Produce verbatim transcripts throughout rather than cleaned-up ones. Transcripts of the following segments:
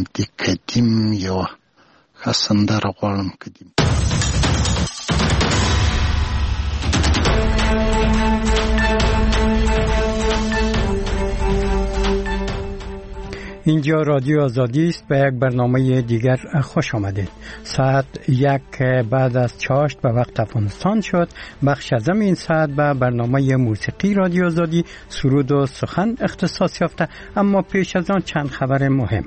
د قدیم یو سندره غواړم قدیم. اینجا رادیو آزادی است. به یک برنامه دیگر خوش آمدید. ساعت یک بعد از چاشت به وقت افغانستان شد. بخش از این ساعت به برنامه موسیقی رادیو آزادی سرود و سخن اختصاص یافته. اما پیش از آن چند خبر مهم.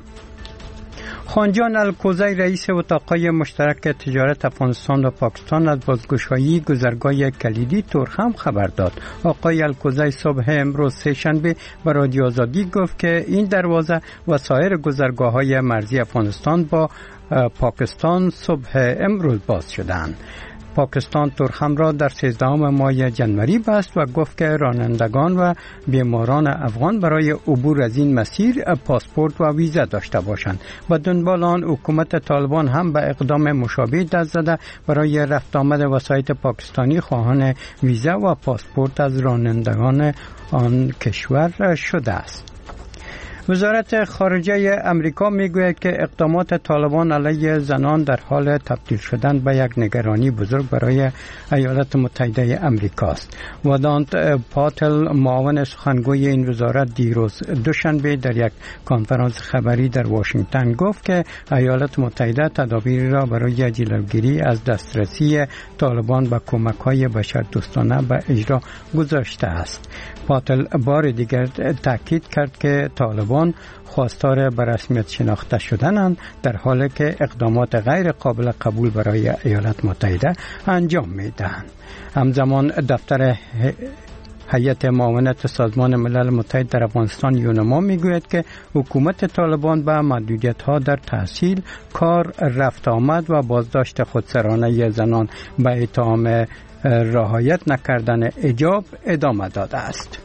خانجان الکوزی رئیس اتاقای مشترک تجارت افغانستان و پاکستان از بازگشایی گذرگاه کلیدی تورخم خبر داد. آقای الکوزی صبح امروز سه‌شنبه به رادیو آزادی گفت که این دروازه و سایر گذرگاه‌های مرزی افغانستان با پاکستان صبح امروز باز شدند. پاکستان تورخم را در سیزدهم ماه جنوری بست و گفت که رانندگان و بیماران افغان برای عبور از این مسیر پاسپورت و ویزا داشته باشند. و دنبال آن حکومت طالبان هم به اقدام مشابه دست زده برای رفت آمد وسایط پاکستانی خواهان ویزا و پاسپورت از رانندگان آن کشور شده است. وزارت خارجه امریکا میگوید که اقدامات طالبان علیه زنان در حال تبدیل شدن به یک نگرانی بزرگ برای ایالات متحده امریکا است. ودانت پاتل معاون سخنگوی این وزارت دیروز دوشنبه در یک کنفرانس خبری در واشنگتن گفت که ایالات متحده تدابیری را برای جلوگیری از دسترسی طالبان به کمک‌های بشردوستانه به اجرا گذاشته است. پاتل بار دیگر تاکید کرد که طالبان خواستار به رسمیت شناخته شدنند، در حالی که اقدامات غیر قابل قبول برای ایالات متحده انجام میدهند. همزمان دفتر هیئت معاونت سازمان ملل متحد در افغانستان یونما میگوید که حکومت طالبان به محدودیت‌ها در تحصیل، کار، رفت آمد و بازداشت خودسرانه زنان به اتهام رعایت نکردن حجاب ادامه داده است.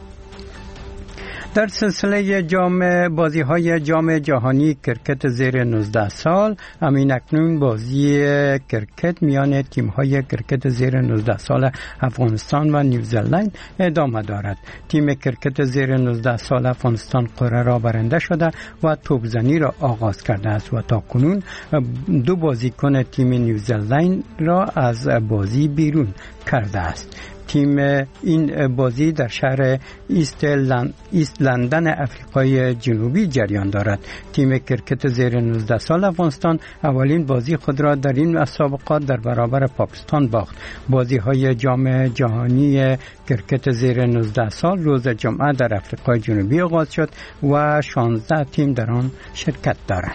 در سلسله جام بازی‌های جام جهانی کرکت زیر نوزده سال، همین اکنون بازی کرکت میان تیم‌های کرکت زیر نوزده سال افغانستان و نیوزلند ادامه دارد. تیم کرکت زیر نوزده سال افغانستان قرعه را برنده شده و توپزنی را آغاز کرده است و تاکنون دو بازیکن تیم نیوزلند را از بازی بیرون کرده است. تیم این بازی در شهر ایست, لن... ایست لندن افریقای جنوبی جریان دارد. تیم کرکت زیر نوزده سال افغانستان اولین بازی خود را در این مسابقات در برابر پاکستان باخت. بازی های جام جهانی کرکت زیر نوزده سال روز جمعه در افریقای جنوبی آغاز شد و شانزده تیم در آن شرکت دارند.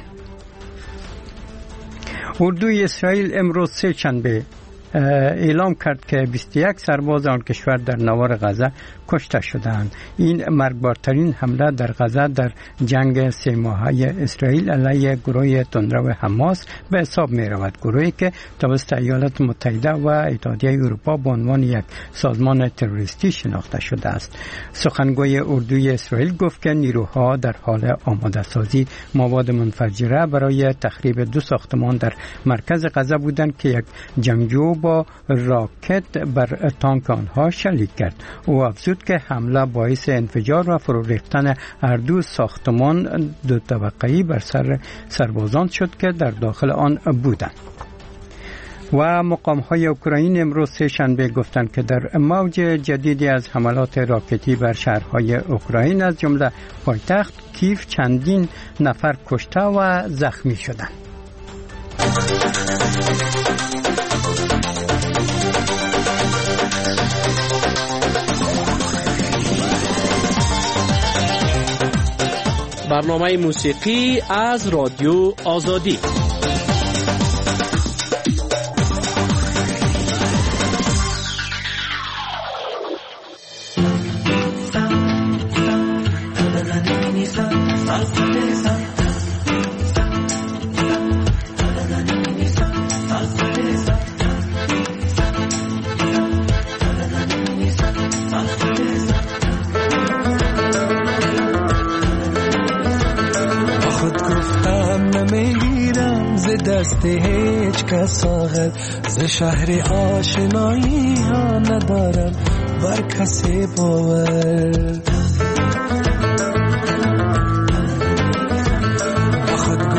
اردوی اسرائیل امروز سه‌شنبه اعلام کرد که بیست و یک سرباز آن کشور در نوار غزه کشته شدند. این مرگبارترین حمله در غزه در جنگ سه ماهه اسرائیل علیه گروه تندرو حماس به حساب می رود. گروهی که توسط ایالات متحده و اتحادیه اروپا به عنوان یک سازمان تروریستی شناخته شده است. سخنگوی اردوی اسرائیل گفت که نیروها در حال آماده سازی مواد منفجره برای تخریب دو ساختمان در مرکز غزه بودند که یک جنگجو با راکت بر تانک آنها شلیک کرد. او افزود که حمله باعث انفجار و فرو ریختن هر دو ساختمان دو طبقه‌ای بر سر سربازان شد که در داخل آن بودند. و مقام‌های اوکراین امروز سه‌شنبه گفتند که در موج جدیدی از حملات راکتی بر شهرهای اوکراین از جمله پایتخت کیف چندین نفر کشته و زخمی شدند. برنامه موسیقی از رادیو آزادی. دست هیچ کس آخر ز شهر آشنایی ها ندارم بر کسی باور. خود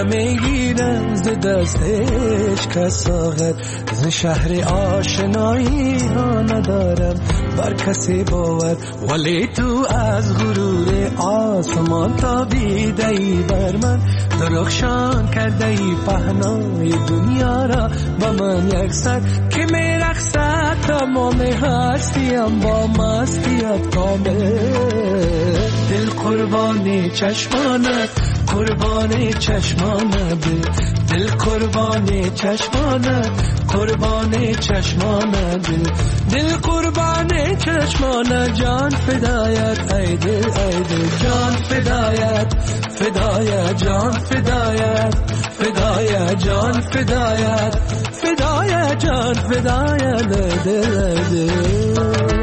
نمیگیرم ز دست هیچ کس ساغر، ز شهر آشنایی ها ندارم بر کسی باور، ولی تو از غرور آسمان تابیده ای بر من، درخشان کرده ای پهنای دنیا را با من یک سر، که میرقصد تمام هستیم با مستیت کامل. دل قربانی چشمانت، قربانی چشمانت، دل قربانی چشمانت، قربانی چشمانت، دل قربانی چشمانت، جان فدایت ای دل ای دل، جان فدایت فدایت، جان فدایت فدایت، جان فدایت فدایت، جان فدایت دل دل.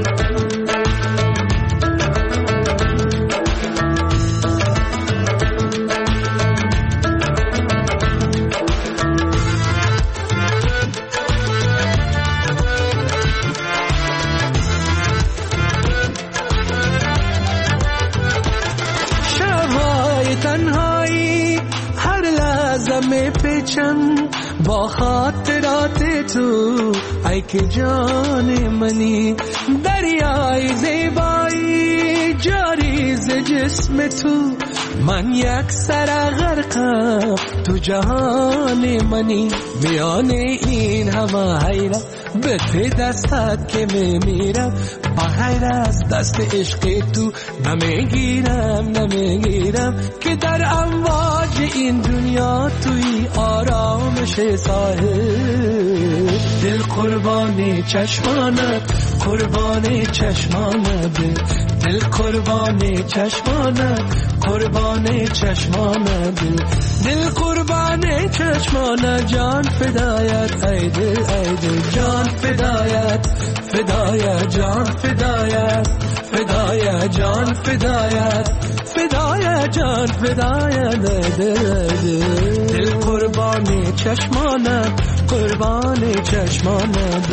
با خاطرات تو ای که جان منی، دریای زیبایی جاری ز جسم تو، من یک سر غرقم تو جهان منی، میان این همه حیرت به ته دستت که میمیرم، با غیر از دست عشق تو نمیگیرم نمیگیرم، که در امواج این دنیا توی آرامش ساحل. دل قربانی چشمانت، قربانی چشمانت، دل قربانی چشمانت، قربانی چشمانت، دل قربانی چشمانت، جان فدایت ای دل ای دل، جان فدایت فدایت، جان فدایت فدایت، جان فدایت فدایت، جان فدایت دل دل، دل قربانی چشمانت، قربانی چشمانت.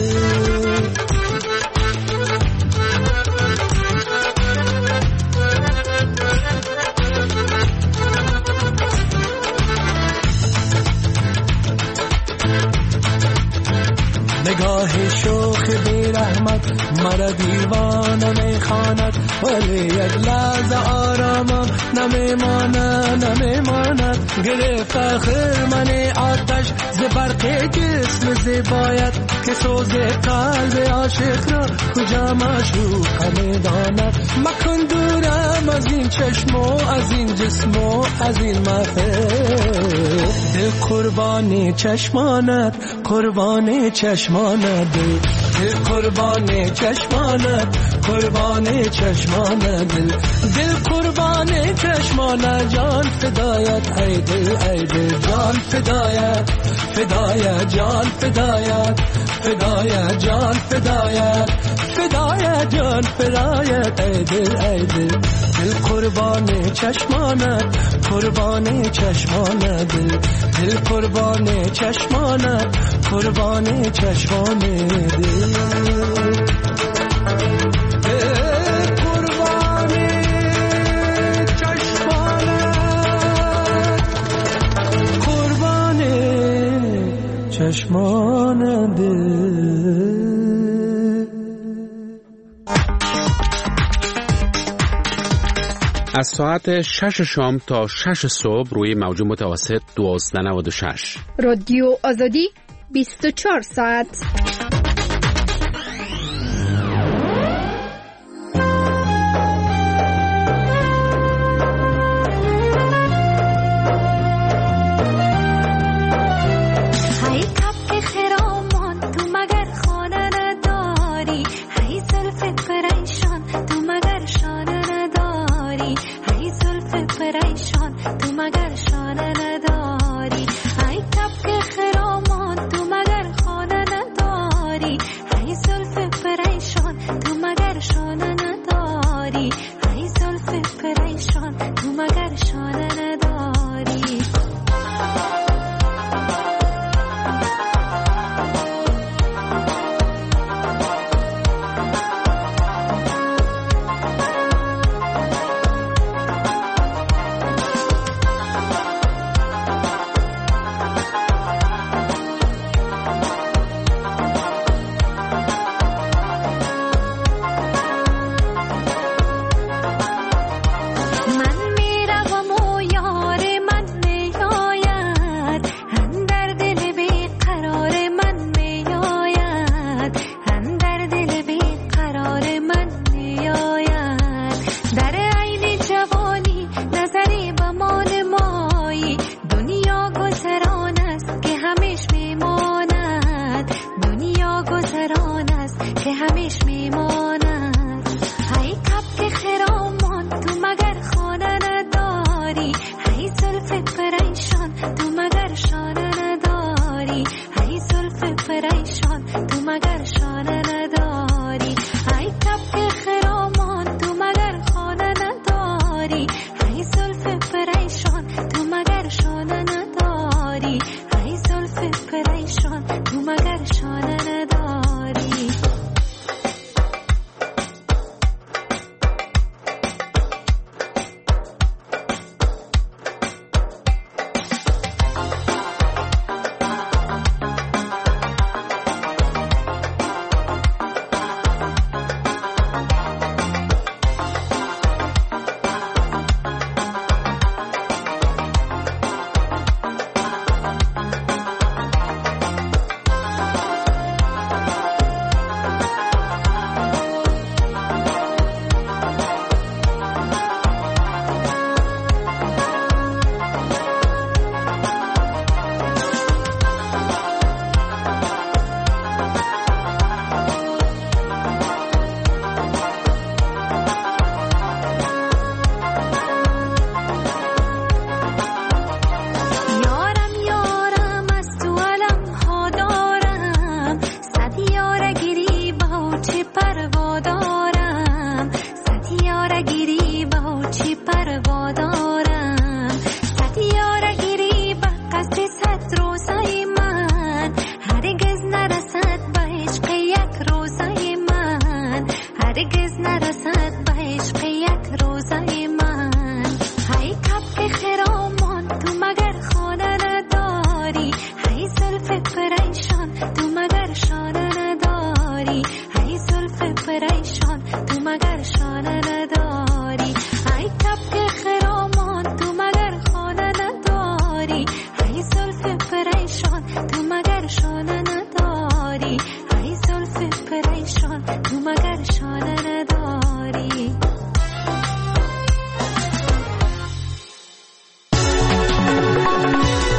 نگاه شوخ بی رحمت مرا دیوانه میخواند، ولی یک لحظه آرامم نمیماند نمیماند، گرفت آخر من آتش ز برق جسم زیبایت، که سوز قلب عاشق را کجا معشوق میداند، مکن دورم از این چشم و از این جسم و از این محفل. دل قربانی چشمانت، قربانی چشمانت، دل قربانی چشمانت، قربانی چشمانت، دل قربانی چشمانت، جان فدایت ای دل ای دل، جان فدایت فدایت، جان فدایت فدایت، جان فدایت فدایت، جان فدایت ای دل ای دل، دل قربانی چشمانت، قربانی چشمانت، دل قربانی چشمانت، قربانی چشمانت، دل چشمان دل. از ساعت شش شام تا شش صبح روی موج متوسط دوازده نود و شش رادیو آزادی بیست و چهار ساعت.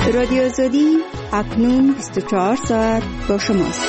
رادیو آزادی اکنون بیست و چهار ساعت با شماست.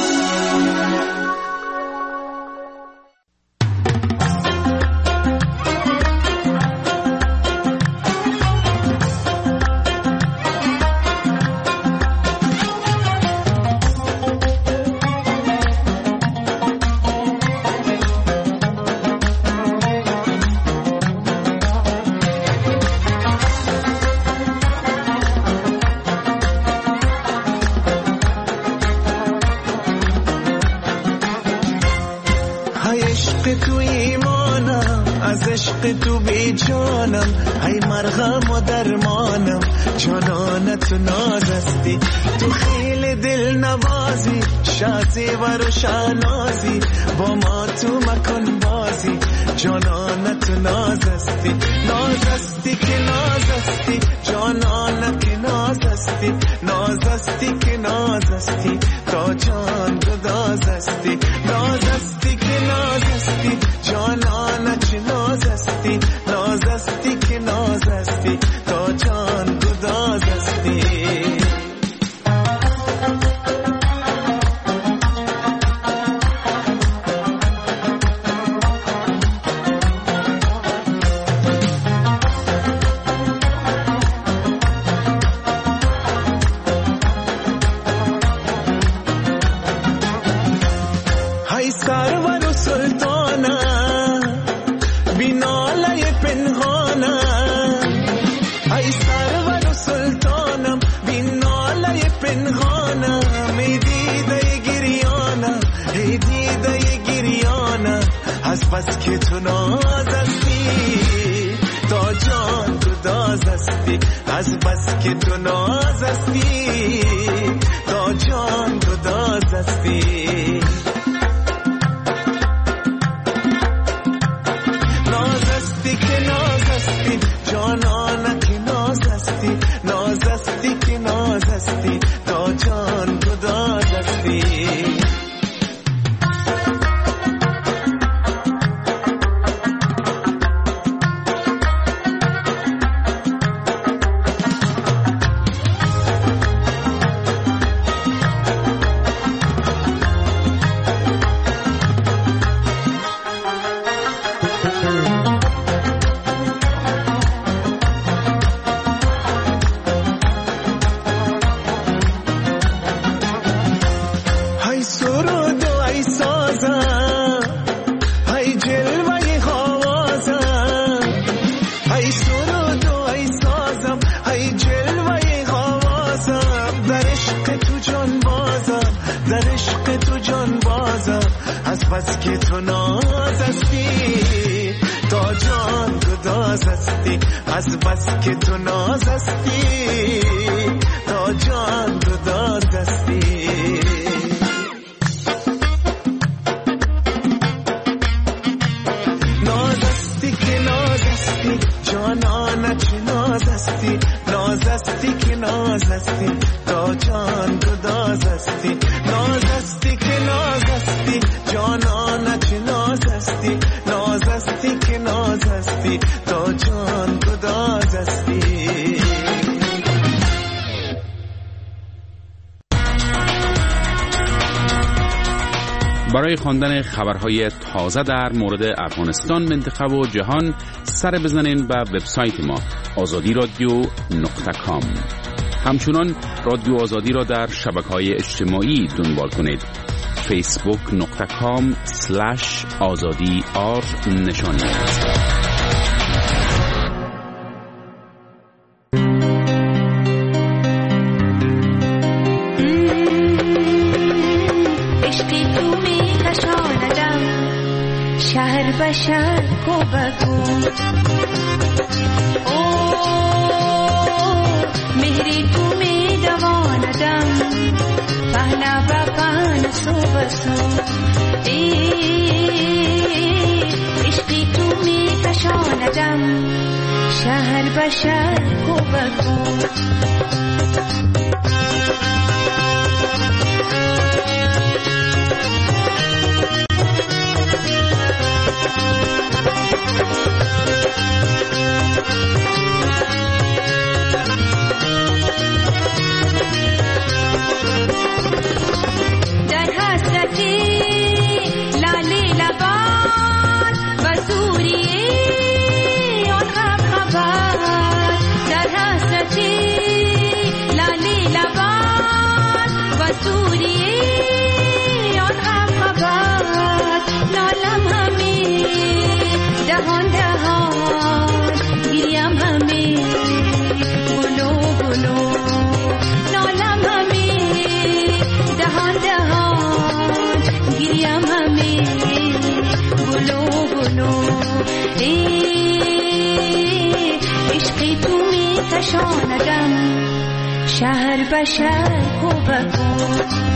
تو بی جانم ای مرهم و درمانم جانانه تو نازستی تو خیل دل نوازی شازی و روشنازی با ما تو مکن بازی جانانه تو نازستی نازستی که نازستی جانانه که نازستی نازستی که نازستی تا جان گدازستی نازستی که نازستی جانانه چه نازستی نازستی که نازستی تا جان گدازستی های سرور و سلطانه بیناله پنهانه ای سرور و سلطانم بیناله پنهانه می دیده گریانه ای دیده گریانه از بس که تو نازستی تا جان گدازستی از بس که تو نازستی تا جان گدازستی نازستی که نازستی جانانه که نازستی نازستی که نازستی تا جان گدازستی بس که تو نازستی تا جان گدازستی از بس که تو نازستی تا جان گدازستی نازستی که نازستی جانانه چه نازستی نازستی که نازستی تا جان گدازستی نازستی که نازستی جانانه چه نازستی نازستی که نازستی تا جان گدازستی برای خواندن خبرهای تازه در مورد افغانستان، منطقه و جهان سر بزنین به وبسایت ما آزادی رادیو نقطه کام. همچنان رادیو آزادی را در شبکه‌های اجتماعی دنبال کنید. فیسبوک نقطه کام سلش آزادی آر نشانی شهر بشر کو بگو او مهری تو می دواندم پهنا بپان سو بسو ای عشقی تو می کشاندم شهر بشر کو بگو کشاندم شهر به شهر کوبکو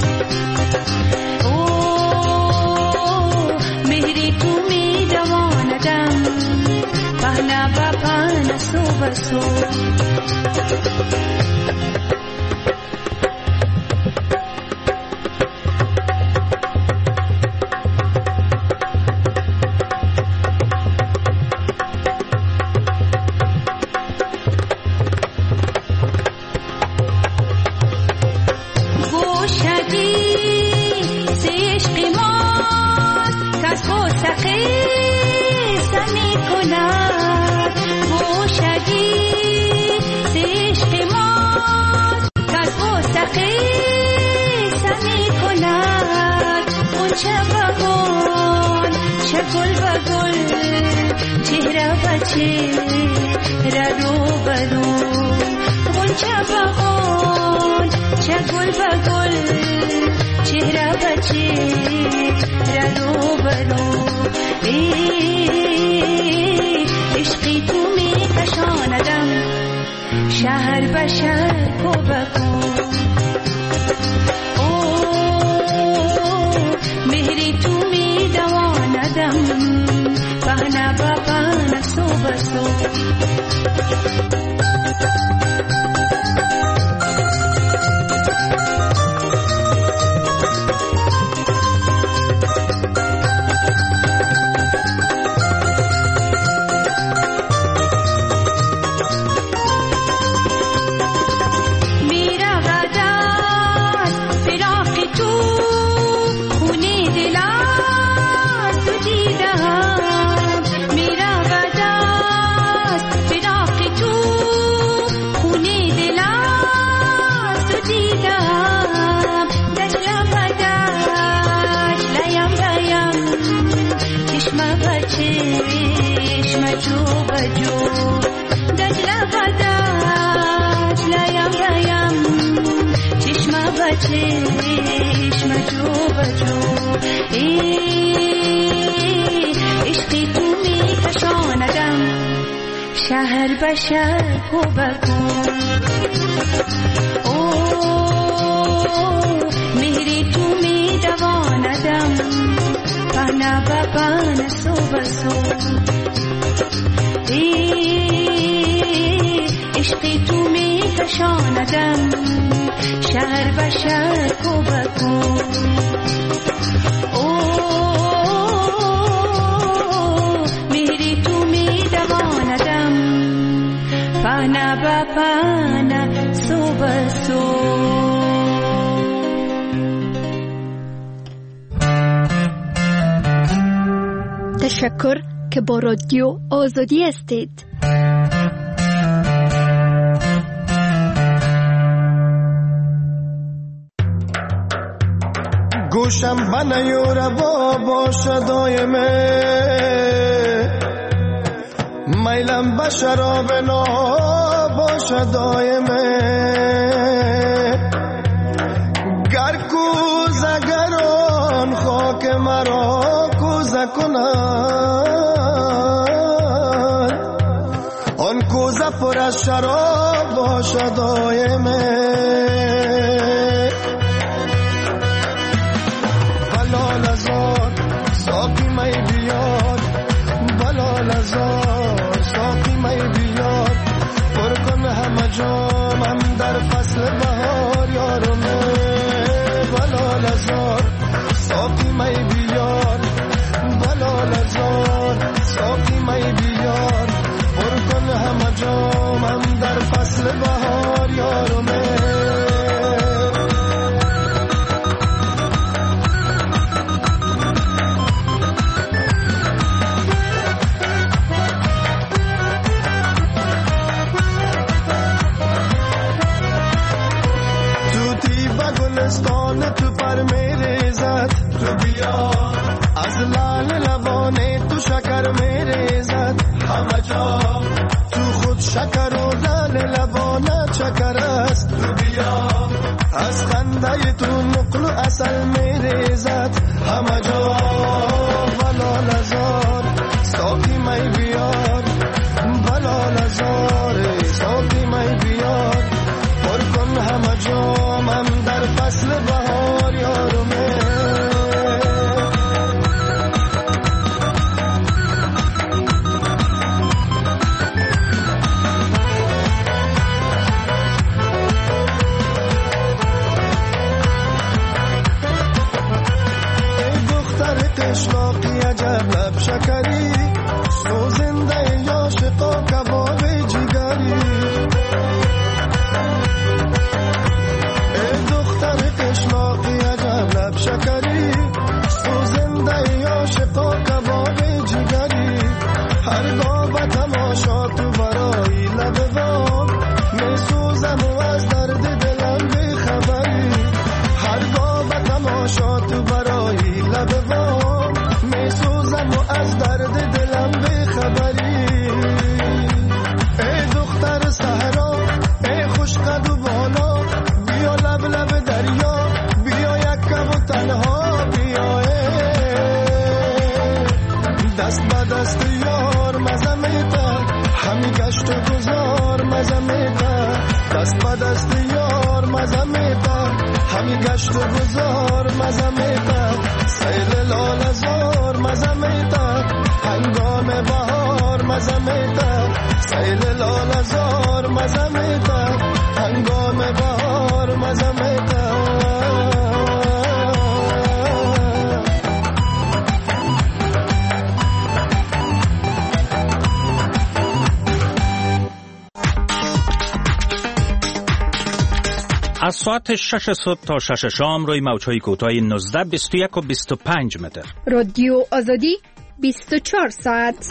مهری تو می دواندم پهنا با پهنا سو بسو شهر به شهر کوبکو مهری تو می دواندم پهنا با پهنا سو بسو عشقی تو می کشاندم شهر به شهر کوبکو پهنا با پهنا سو بسو تشکر که با رادیو آزادی هستید. گوشم بنیور با باشه دایمه میلم به شراب نا باشه دایمه گر کوزه گران خاک مرا کوزه کنن آن کوزه پر از شراب باشه دایمه بلال ازار ساقی می بیار بلال ازار ساقی می بیار پر کن همه جامم در فصل بهار یارمه بلال ازار ساقی می بیار بلال ازار ساقی می بیار پر کن همه جامم در فصل بهار یارمه تو پر میره زد تو بیا از لال لبانه تو شکر میره زد همه جا تو خود شکر و لال لبانه شکر است تو بیا از خنده تو نقل و اصل میره زد همه جا بلال ازار ساقی می بیار بلال ازار ساقی می بیار ای دختر قشلاقی عجب لب شکری، سوزنده عاشقا کباب جگری، هرگاه با تماشا تو برای لب وام می سوزم و از درد دلم بی خبری، هرگاه با تماشا تو برای لب وام می سوزم و از درد دلم بی خبری. ای دختر صحرا، ای خوش قد و بالا، بیا لب لب دریا، بیا یکم و تنها بیا، دست با دست یار مزه میده، همی گشت و گذار مزه میده، دست با دست یار مزه میده، همی گشت و گذار مزه میده، سیل لال زار مزه میده، هنگام بهار مزه میده، سیل لال زار مزه میده، هنگام بهار مزه میده. از ساعت شش صبح تا شش شام روی موج‌های کوتاه نوزده، بیست و یک و بیست و پنج متر. رادیو آزادی بیست و چهار ساعت.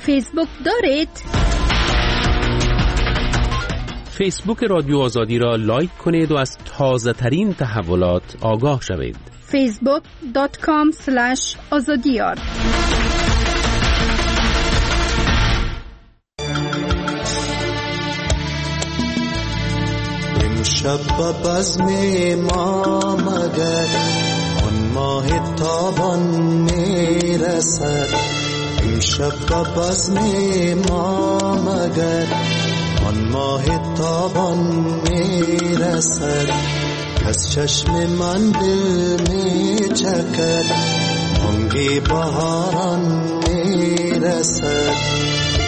فیسبوک دارید؟ فیسبوک رادیو آزادی را لایک کنید و از تازه ترین تحولات آگاه شوید. فیسبوک دات کام اسلش آزادیار. امشب به بزم ما مگر آن ماه تابان میرسد. امشب به بزم ما مگر آن ماه تابان میرسد. از چشم من دل میچکد بانگ بهاران میرسد.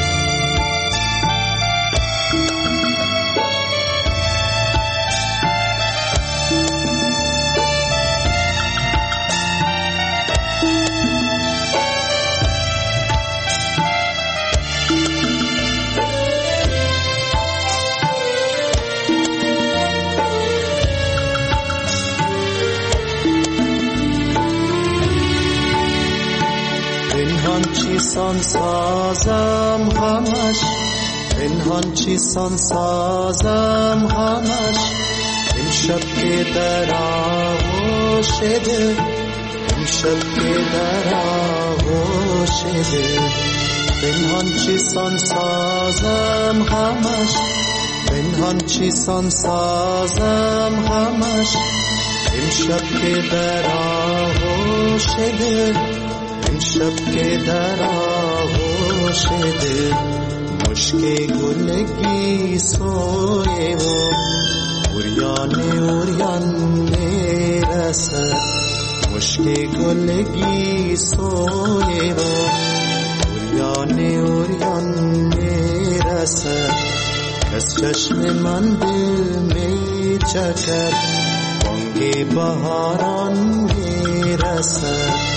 چیسان سازم همش، پنهان چیسان سازم همش. امشب که در آغوش دل، امشب که در آغوش دل. پنهان چیسان سازم همش، پنهان چیسان سازم همش. امشب که در آغوش دل، امشب که در آغوش دل. مشک گلگی سوی و اوریان اوریان میرسد. مشک گلگی سوی و اوریان اوریان میرسد. از چشم من دل میچکد بانگ بهاران میرسد.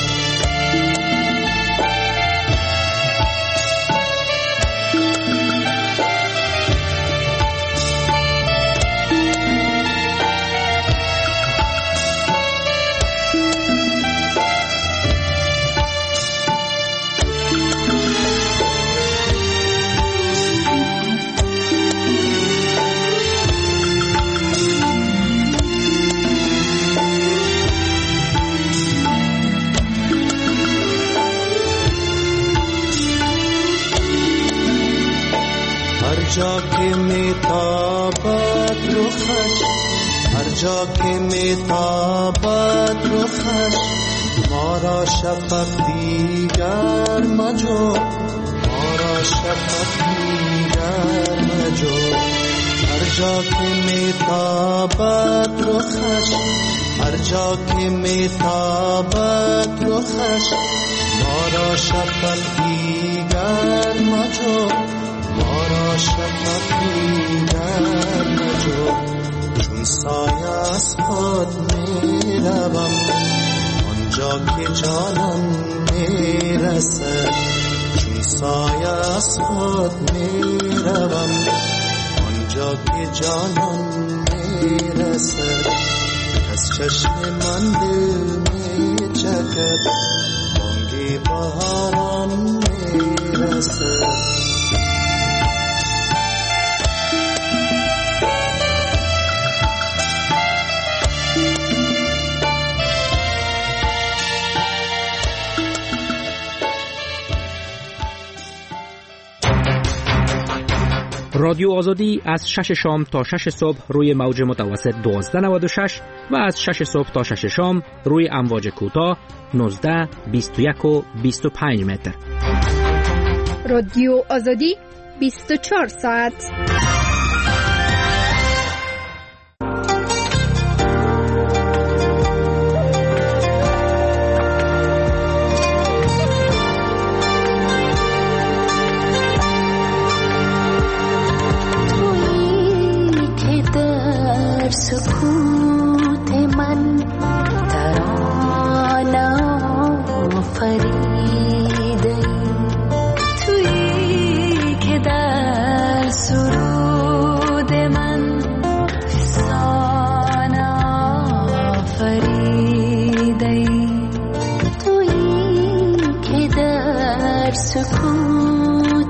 هر جا که میتابد رخش، هر جا که میتابد رخش. ما را شفق دیگر مجو، ما را شفق دیگر مجو. هر جا که میتابد رخش، هر جا که میتابد رخش. ما را شفق دیگر مجو، ما را شفق دیگر مجو. چون سایه از خود میروم آنجا که جانم میرسد. چون سایه از خود میروم آنجا که جانم میرسد. از چشم من دل میچکد بانگ بهاران میرسد. رادیو آزادی از شش شام تا شش صبح روی موج متوسط دوازده نود و شش و از شش صبح تا شش شام روی امواج کوتاه نوزده، بیست و یک و بیست و پنج متر. رادیو آزادی بیست و چهار ساعت. سکوت من ترانه فریده تویی که در سرود من فسانه فریده تویی که در سکوت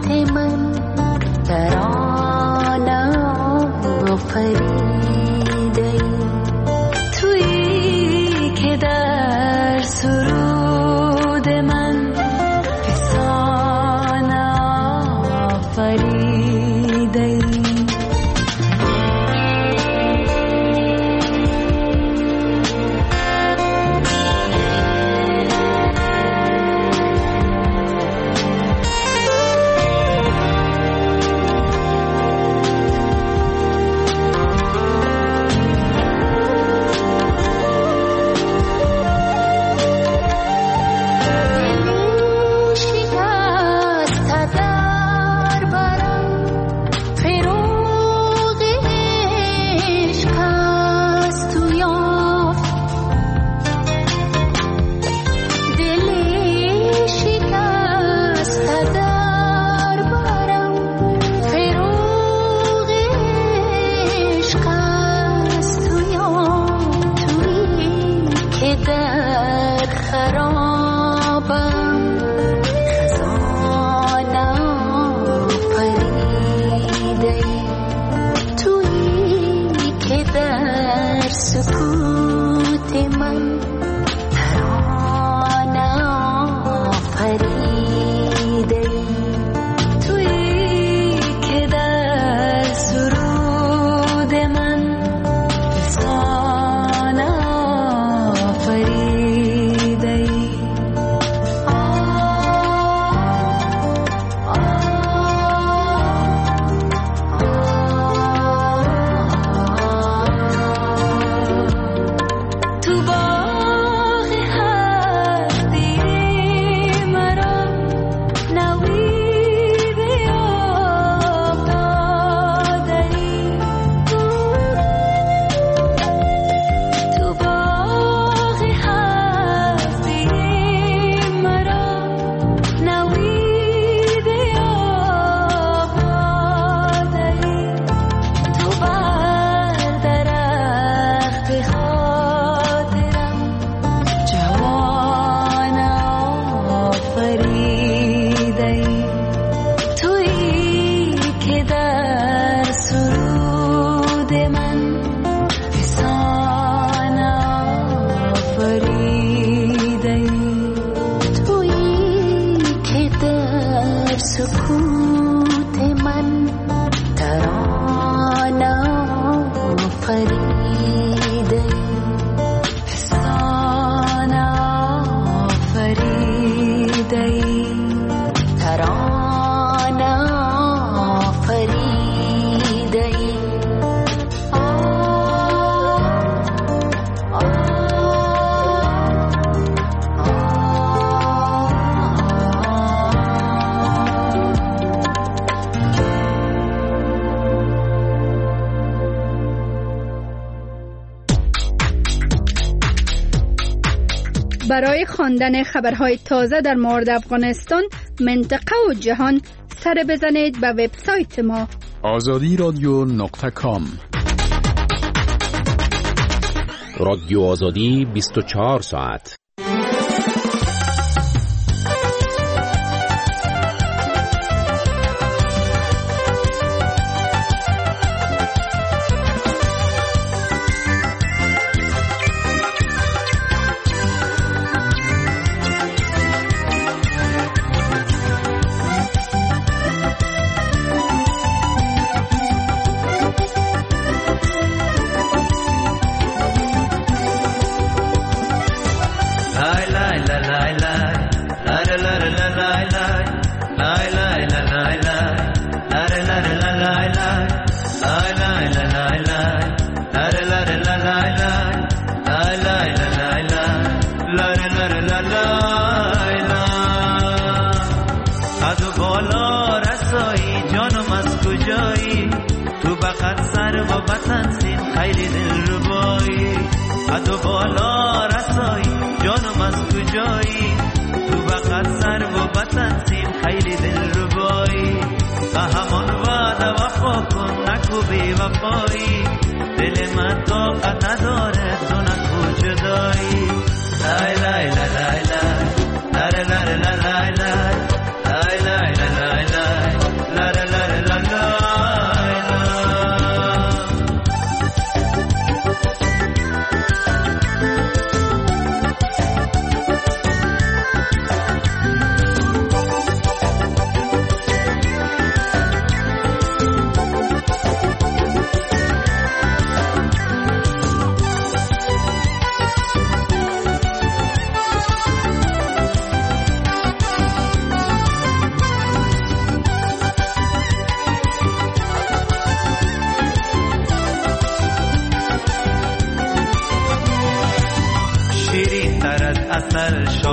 برای خواندن خبرهای تازه در مورد افغانستان، منطقه و جهان سر بزنید به وبسایت ما آزادی رادیو نقطه کام. رادیو آزادی بیست و چهار ساعت. La la la la la la la la la la la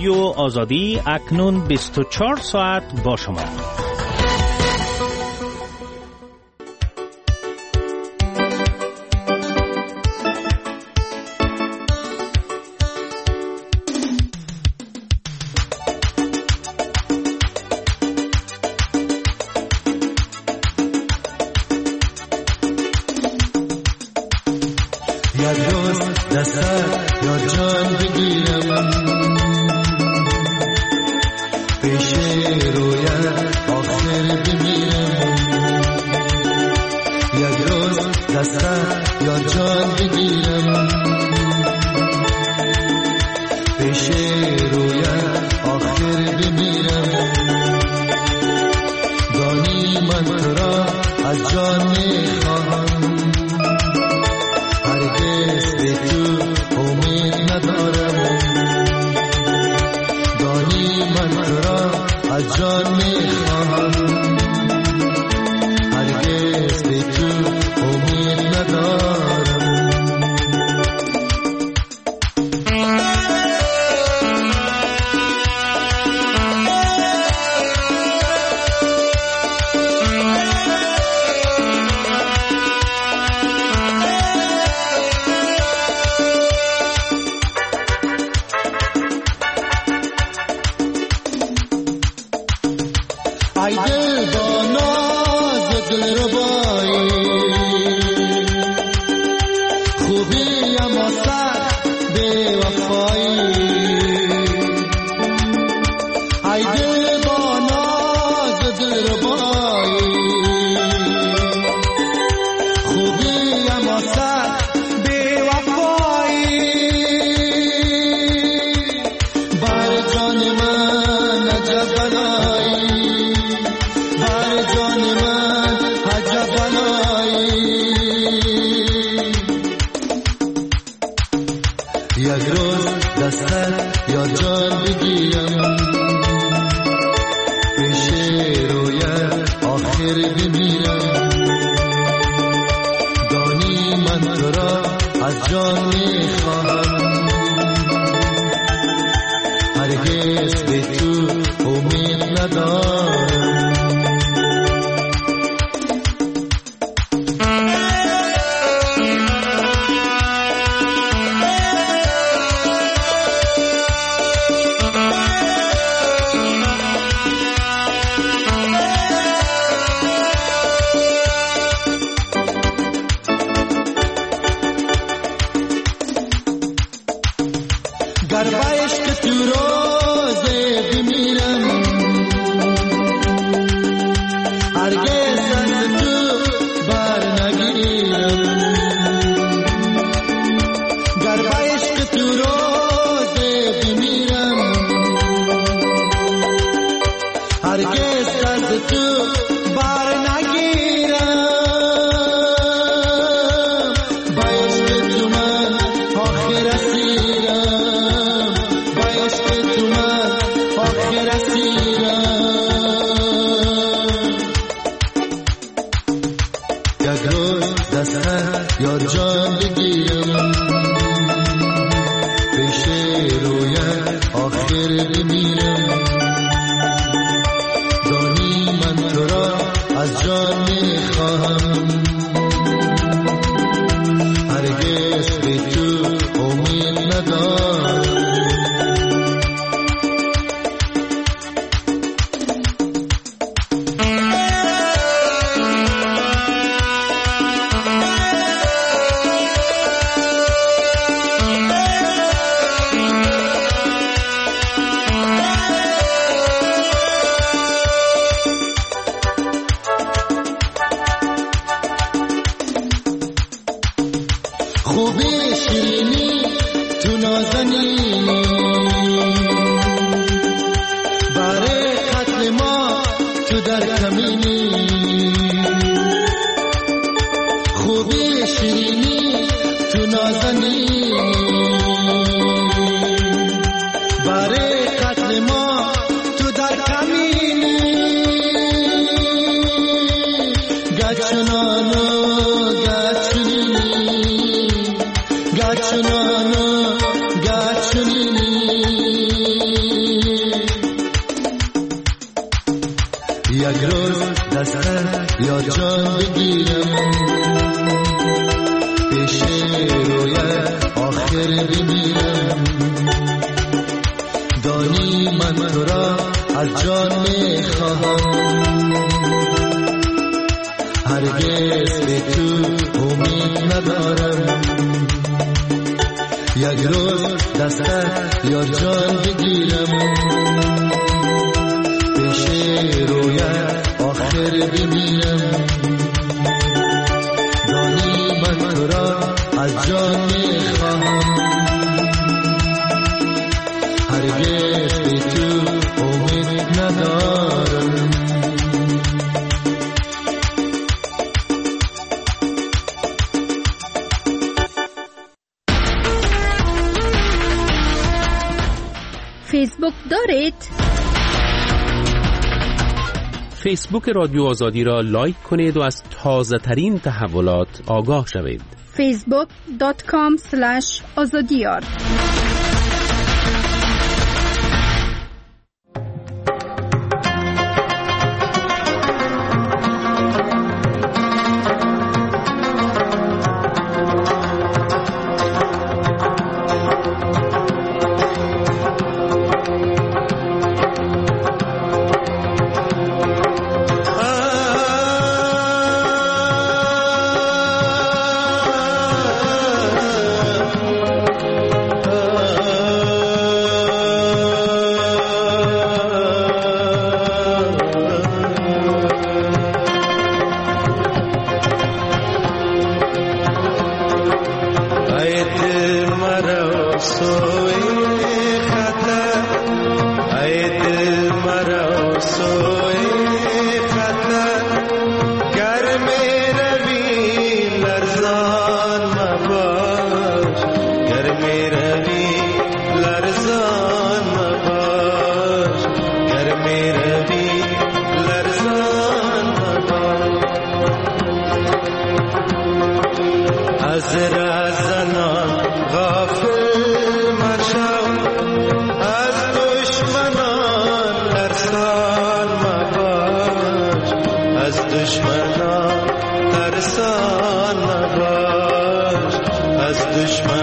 رادیو آزادی اکنون بیست و چهار ساعت با شما. Gachana, gachani دستت یا جان بگیرم پیش رویت آخر بمیرم دانی من تو را از جان میخواهم هرگز به تو امید ندارم یک روز دستت یا جان بگیرم پیش رویت آخر بمیرم دانی من تو را از جان میخواهم هرگز به تو امید ندارم فیسبوک دارید؟ فیسبوک رادیو آزادی را لایک کنید و از تازه ترین تحولات آگاه شوید. فیسبوک دات کام اسلش آزادیار. دشمن